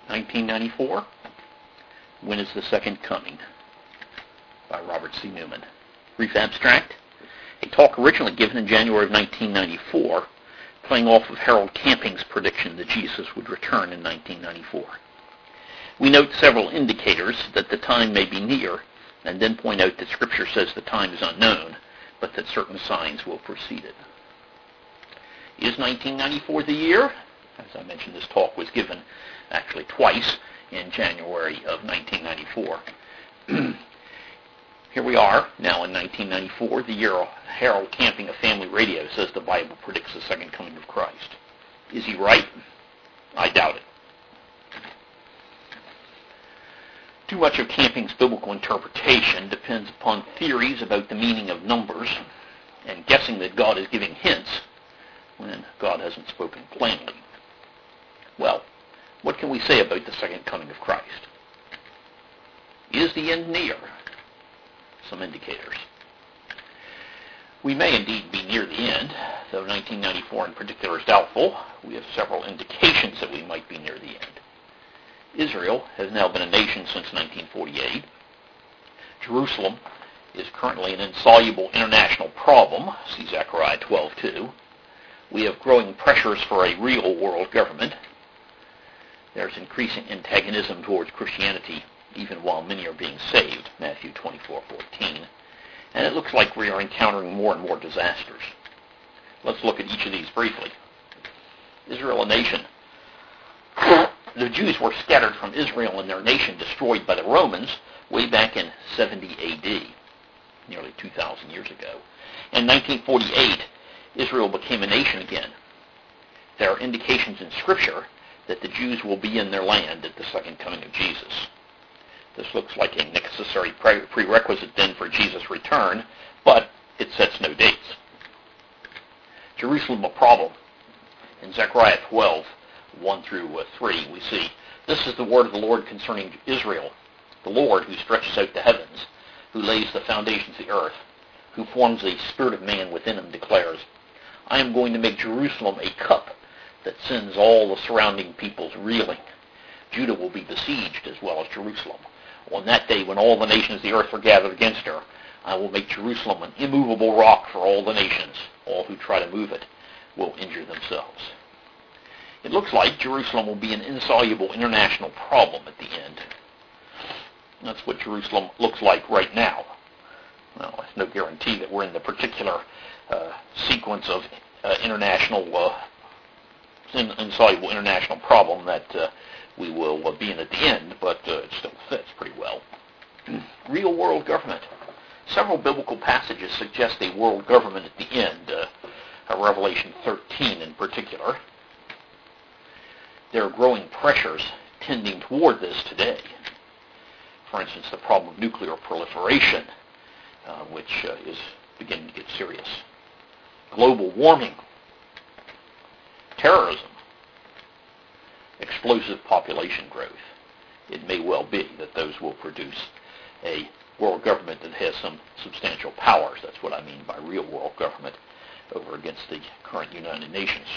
1994, When is the Second Coming? By Robert C. Newman. Brief abstract. A talk originally given in January of 1994, playing off of Harold Camping's prediction that Jesus would return in 1994. We note several indicators that the time may be near, and then point out that Scripture says the time is unknown, but that certain signs will precede it. Is 1994 the year? As I mentioned, this talk was given actually twice in January of 1994. Here we are, now in 1994, the year Harold Camping of Family Radio says the Bible predicts the second coming of Christ. Is he right? I doubt it. Too much of Camping's biblical interpretation depends upon theories about the meaning of numbers and guessing that God is giving hints when God hasn't spoken plainly. Well, what can we say about the second coming of Christ? Is the end near? Some indicators. We may indeed be near the end, though 1994 in particular is doubtful. We have several indications that we might be near the end. Israel has now been a nation since 1948. Jerusalem is currently an insoluble international problem, see Zechariah 12:2. We have growing pressures for a real world government. There's increasing antagonism towards Christianity, even while many are being saved, Matthew 24:14. And it looks like we are encountering more and more disasters. Let's look at each of these briefly. Israel, a nation. The Jews were scattered from Israel and their nation destroyed by the Romans way back in 70 AD, nearly 2,000 years ago. In 1948, Israel became a nation again. There are indications in Scripture that the Jews will be in their land at the second coming of Jesus. This looks like a necessary prerequisite then for Jesus' return, but it sets no dates. Jerusalem, a problem. In Zechariah 12:1-3, we see, "This is the word of the Lord concerning Israel, the Lord who stretches out the heavens, who lays the foundations of the earth, who forms the spirit of man within him, declares, I am going to make Jerusalem a cup that sends all the surrounding peoples reeling. Judah will be besieged as well as Jerusalem. On that day when all the nations of the earth are gathered against her, I will make Jerusalem an immovable rock for all the nations. All who try to move it will injure themselves." It looks like Jerusalem will be an insoluble international problem at the end. That's what Jerusalem looks like right now. Well, there's no guarantee that we're in the particular sequence of insoluble international problem that we will be in at the end, but it still fits pretty well. Real world government. Several biblical passages suggest a world government at the end, Revelation 13 in particular. There are growing pressures tending toward this today. For instance, the problem of nuclear proliferation, which is beginning to get serious. Global warming. Terrorism. Explosive population growth. It may well be that those will produce a world government that has some substantial powers. That's what I mean by real world government over against the current United Nations.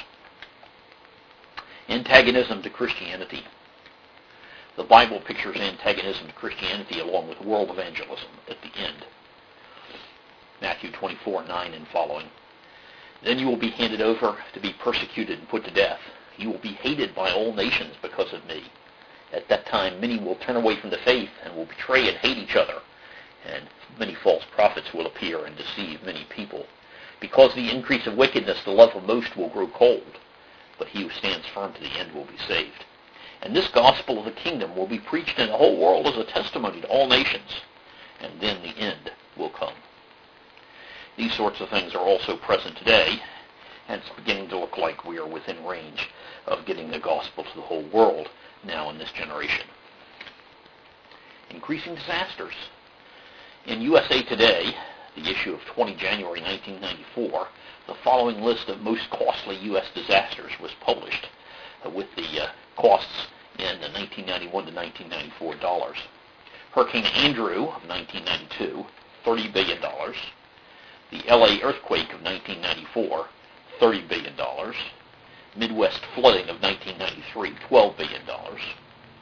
Antagonism to Christianity. The Bible pictures antagonism to Christianity along with world evangelism at the end. Matthew 24:9 and following. "Then you will be handed over to be persecuted and put to death. You will be hated by all nations because of me. At that time many will turn away from the faith and will betray and hate each other. And many false prophets will appear and deceive many people. Because of the increase of wickedness, the love of most will grow cold. But he who stands firm to the end will be saved. And this gospel of the kingdom will be preached in the whole world as a testimony to all nations. And then the end will come." These sorts of things are also present today, and it's beginning to look like we are within range of getting the gospel to the whole world now in this generation. Increasing disasters. In USA Today, the issue of 20 January 1994, the following list of most costly U.S. disasters was published, with the costs in 1991 to 1994 dollars. Hurricane Andrew of 1992, $30 billion. The L.A. earthquake of 1994, $30 billion. Midwest flooding of 1993, $12 billion.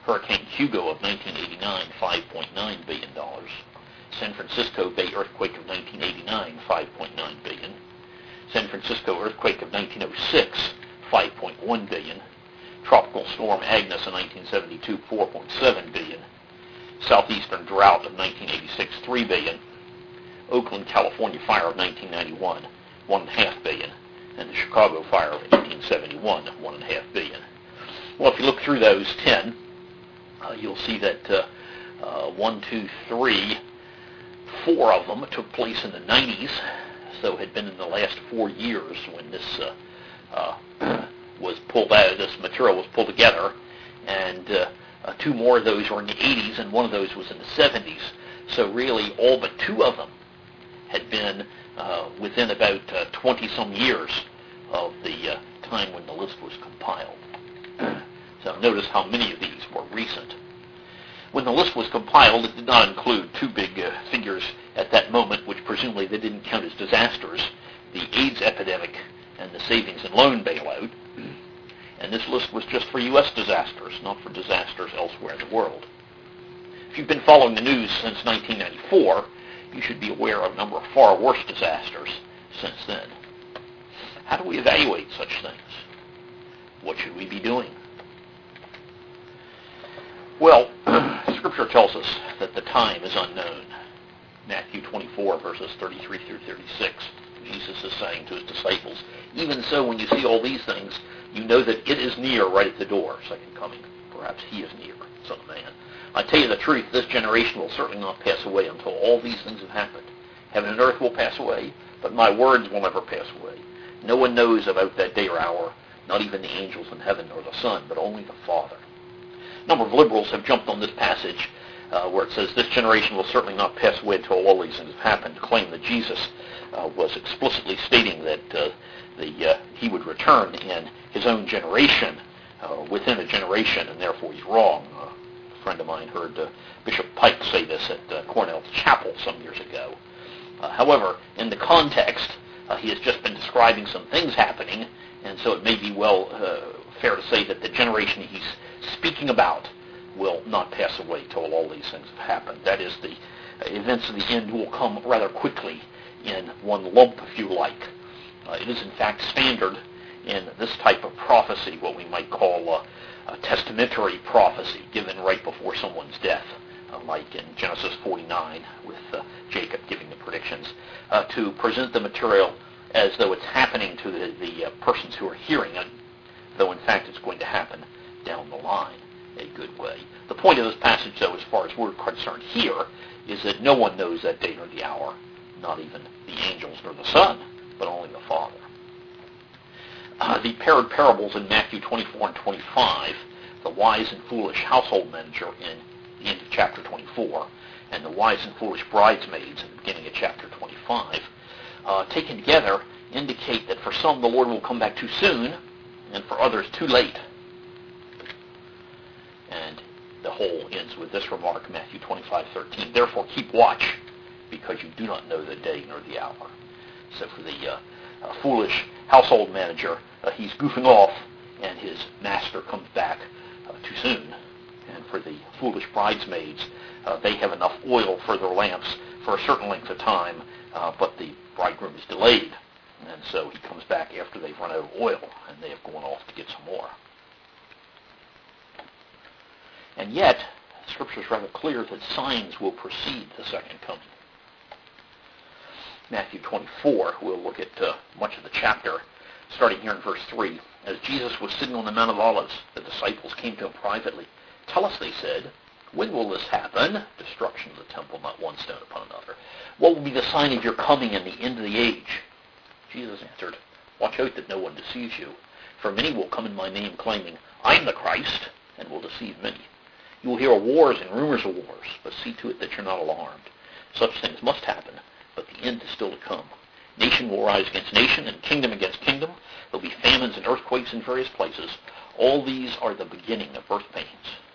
Hurricane Hugo of 1989, $5.9 billion. San Francisco Bay earthquake of 1989, $5.9 billion. San Francisco earthquake of 1906, $5.1 billion. Tropical storm Agnes in 1972, $4.7 billion. Southeastern drought of 1986, $3 billion. Oakland, California fire of 1991, $1.5 billion. And the Chicago fire of 1871, $1.5 billion. Well, if you look through those 10, you'll see that 1, 2, 3, 4 of them took place in the 90s, so had been in the last 4 years when this was pulled out, this material was pulled together, and 2 more of those were in the 80s, and 1 of those was in the 70s. So really, all but 2 of them had been within about 20-some years of the time when the list was compiled. So notice how many of these were recent. When the list was compiled, it did not include 2 big figures at that moment, which presumably they didn't count as disasters, the AIDS epidemic and the savings and loan bailout. And this list was just for U.S. disasters, not for disasters elsewhere in the world. If you've been following the news since 1994, you should be aware of a number of far worse disasters since then. How do we evaluate such things? What should we be doing? Well, Scripture tells us that the time is unknown. Matthew 24, verses 33 through 36. Jesus is saying to his disciples, even so, when you see all these things, you know that it is near, right at the door, second coming. Perhaps he is near, Son of Man. I tell you the truth, this generation will certainly not pass away until all these things have happened. Heaven and earth will pass away, but my words will never pass away. No one knows about that day or hour, not even the angels in heaven nor the Son, but only the Father. A number of liberals have jumped on this passage where it says, this generation will certainly not pass away until all these things have happened, to claim that Jesus was explicitly stating that he would return in his own generation, within a generation, and therefore he's wrong. A friend of mine heard Bishop Pike say this at Cornell Chapel some years ago. However, in the context, he has just been describing some things happening, and so it may be fair to say that the generation he's speaking about will not pass away till all these things have happened. That is, the events of the end will come rather quickly in one lump, if you like. It is, in fact, standard in this type of prophecy, what we might call a testamentary prophecy, given right before someone's death, like in Genesis 49 with Jacob giving the predictions, to present the material as though it's happening to the persons who are hearing it, though in fact it's going to happen down the line a good way. The point of this passage, though, as far as we're concerned here, is that no one knows that day nor the hour, not even the angels nor the Son, but only the Father. The paired parables in Matthew 24 and 25, the wise and foolish household manager in the end of chapter 24, and the wise and foolish bridesmaids in the beginning of chapter 25, taken together, indicate that for some the Lord will come back too soon, and for others too late. And the whole ends with this remark, Matthew 25:13. Therefore keep watch, because you do not know the day nor the hour. So for the foolish household manager, he's goofing off, and his master comes back too soon. And for the foolish bridesmaids, they have enough oil for their lamps for a certain length of time, but the bridegroom is delayed. And so he comes back after they've run out of oil, and they have gone off to get some more. And yet, Scripture is rather clear that signs will precede the second coming. Matthew 24, we'll look at much of the chapter, starting here in verse 3. As Jesus was sitting on the Mount of Olives, the disciples came to him privately. Tell us, they said, when will this happen? Destruction of the temple, not one stone upon another. What will be the sign of your coming and the end of the age? Jesus answered, watch out that no one deceives you. For many will come in my name, claiming, I am the Christ, and will deceive many. You will hear of wars and rumors of wars, but see to it that you're not alarmed. Such things must happen, but the end is still to come. Nation will rise against nation, and kingdom against kingdom. There'll be famines and earthquakes in various places. All these are the beginning of birth pains.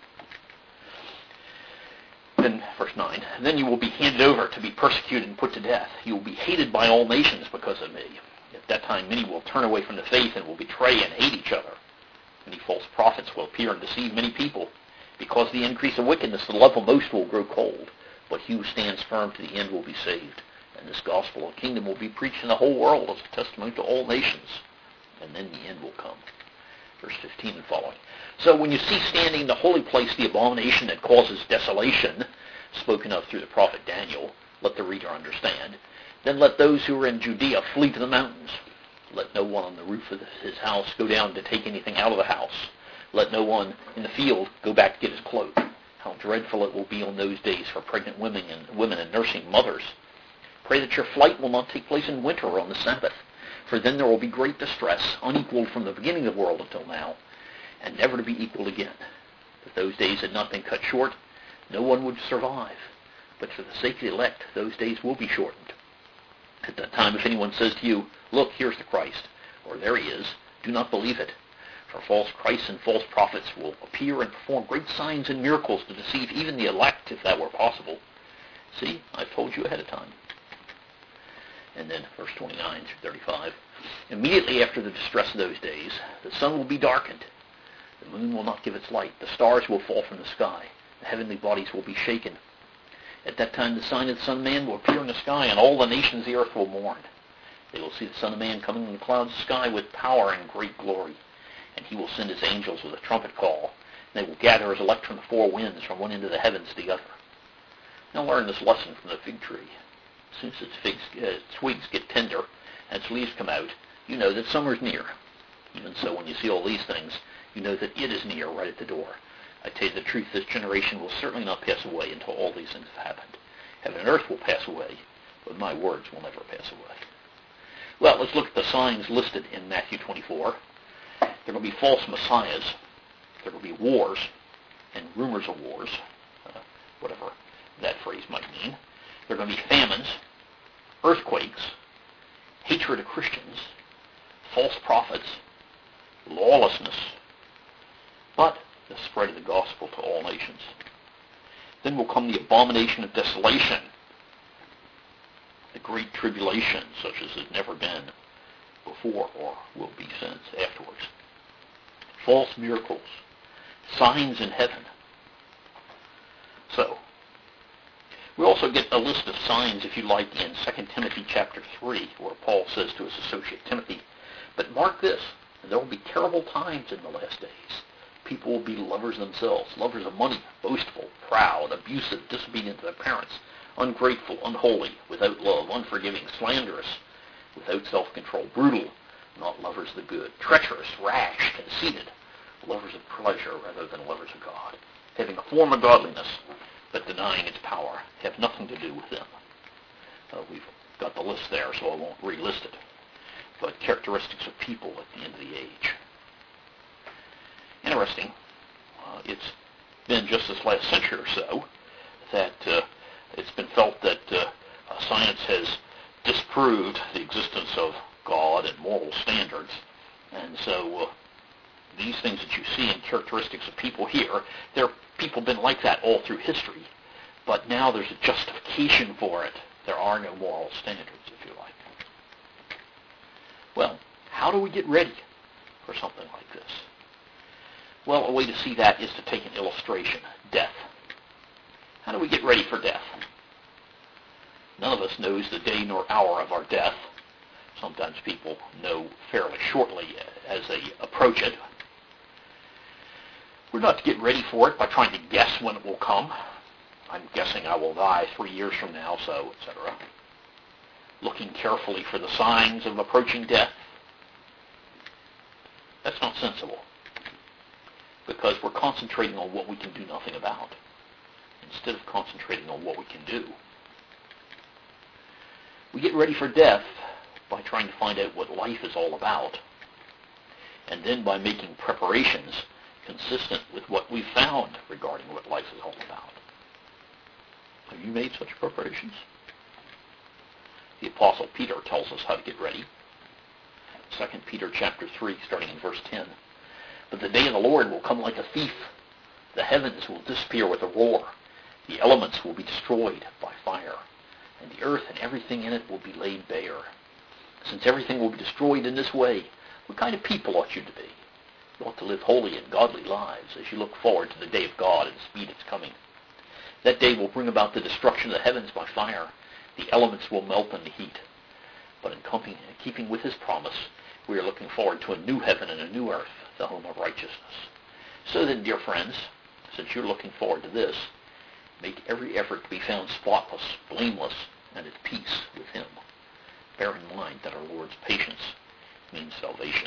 Then, verse 9, then you will be handed over to be persecuted and put to death. You will be hated by all nations because of me. At that time, many will turn away from the faith and will betray and hate each other. Many false prophets will appear and deceive many people. Because of the increase of wickedness, the love of most will grow cold, but he who stands firm to the end will be saved. And this gospel of the kingdom will be preached in the whole world as a testimony to all nations, and then the end will come. Verse 15 and following. So when you see standing in the holy place the abomination that causes desolation, spoken of through the prophet Daniel, let the reader understand. Then let those who are in Judea flee to the mountains. Let no one on the roof of his house go down to take anything out of the house. Let no one in the field go back to get his cloak. How dreadful it will be on those days for pregnant women and nursing mothers. Pray that your flight will not take place in winter or on the Sabbath, for then there will be great distress, unequaled from the beginning of the world until now, and never to be equaled again. If those days had not been cut short, no one would survive. But for the sake of the elect, those days will be shortened. At that time, if anyone says to you, look, here's the Christ, or there he is, do not believe it. For false Christs and false prophets will appear and perform great signs and miracles to deceive even the elect, if that were possible. See, I've told you ahead of time. And then verse 29 through 35. Immediately after the distress of those days, the sun will be darkened. The moon will not give its light. The stars will fall from the sky. The heavenly bodies will be shaken. At that time the sign of the Son of Man will appear in the sky, and all the nations of the earth will mourn. They will see the Son of Man coming in the clouds of the sky with power and great glory. And he will send his angels with a trumpet call. And they will gather his elect from the four winds, from one end of the heavens to the other. Now learn this lesson from the fig tree. As soon as its twigs get tender and its leaves come out, you know that summer's near. Even so, when you see all these things, you know that it is near, right at the door. I tell you the truth, this generation will certainly not pass away until all these things have happened. Heaven and earth will pass away, but my words will never pass away. Well, let's look at the signs listed in Matthew 24. There are going to be false messiahs. There will be wars and rumors of wars, whatever that phrase might mean. There are going to be famines, earthquakes, hatred of Christians, false prophets, lawlessness, but the spread of the gospel to all nations. Then will come the abomination of desolation, the great tribulation, such as has never been before or will be since afterwards. False miracles, signs in heaven. So, we also get a list of signs, if you like, in 2 Timothy chapter 3, where Paul says to his associate Timothy, but mark this, there will be terrible times in the last days. People will be lovers themselves, lovers of money, boastful, proud, abusive, disobedient to their parents, ungrateful, unholy, without love, unforgiving, slanderous, without self-control, brutal, not lovers of the good, treacherous, rash, conceited, lovers of pleasure rather than lovers of God, having a form of godliness, but denying its power, have nothing to do with them. We've got the list there, so I won't relist it. But characteristics of people at the end of the age. Interesting. It's been just this last century or so that it's been felt that science has disproved the existence of God and moral standards. And so these things that you see in characteristics of people here, there are people been like that all through history, but now there's a justification for it. There are no moral standards, if you like. Well, how do we get ready for something like this? Well, a way to see that is to take an illustration, death. How do we get ready for death? None of us knows the day nor hour of our death. Sometimes people know fairly shortly as they approach it. We're not to get ready for it by trying to guess when it will come. I'm guessing I will die 3 years from now, so, etc. Looking carefully for the signs of approaching death. That's not sensible, because we're concentrating on what we can do nothing about, instead of concentrating on what we can do. We get ready for death by trying to find out what life is all about, and then by making preparations consistent with what we've found regarding what life is all about. Have you made such preparations? The Apostle Peter tells us how to get ready. 2 Peter chapter 3, starting in verse 10. But the day of the Lord will come like a thief. The heavens will disappear with a roar. The elements will be destroyed by fire. And the earth and everything in it will be laid bare. Since everything will be destroyed in this way, what kind of people ought you to be? You ought to live holy and godly lives as you look forward to the day of God and speed its coming. That day will bring about the destruction of the heavens by fire. The elements will melt in the heat. But in keeping with his promise, we are looking forward to a new heaven and a new earth, the home of righteousness. So then, dear friends, since you're looking forward to this, make every effort to be found spotless, blameless, and at peace with him. Bear in mind that our Lord's patience means salvation.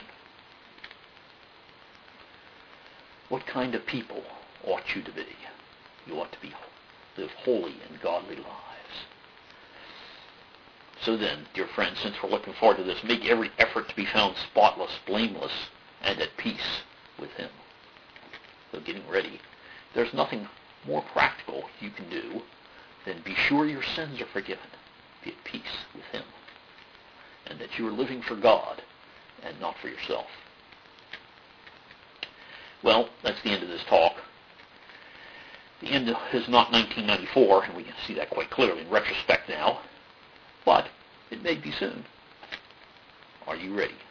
What kind of people ought you to be? You ought to live holy and godly lives. So then, dear friends, since we're looking forward to this, make every effort to be found spotless, blameless, and at peace with him. So getting ready, there's nothing more practical you can do than be sure your sins are forgiven, be at peace with him, and that you are living for God and not for yourself. Well, that's the end of this talk. The end is not 1994, and we can see that quite clearly in retrospect now, but it may be soon. Are you ready?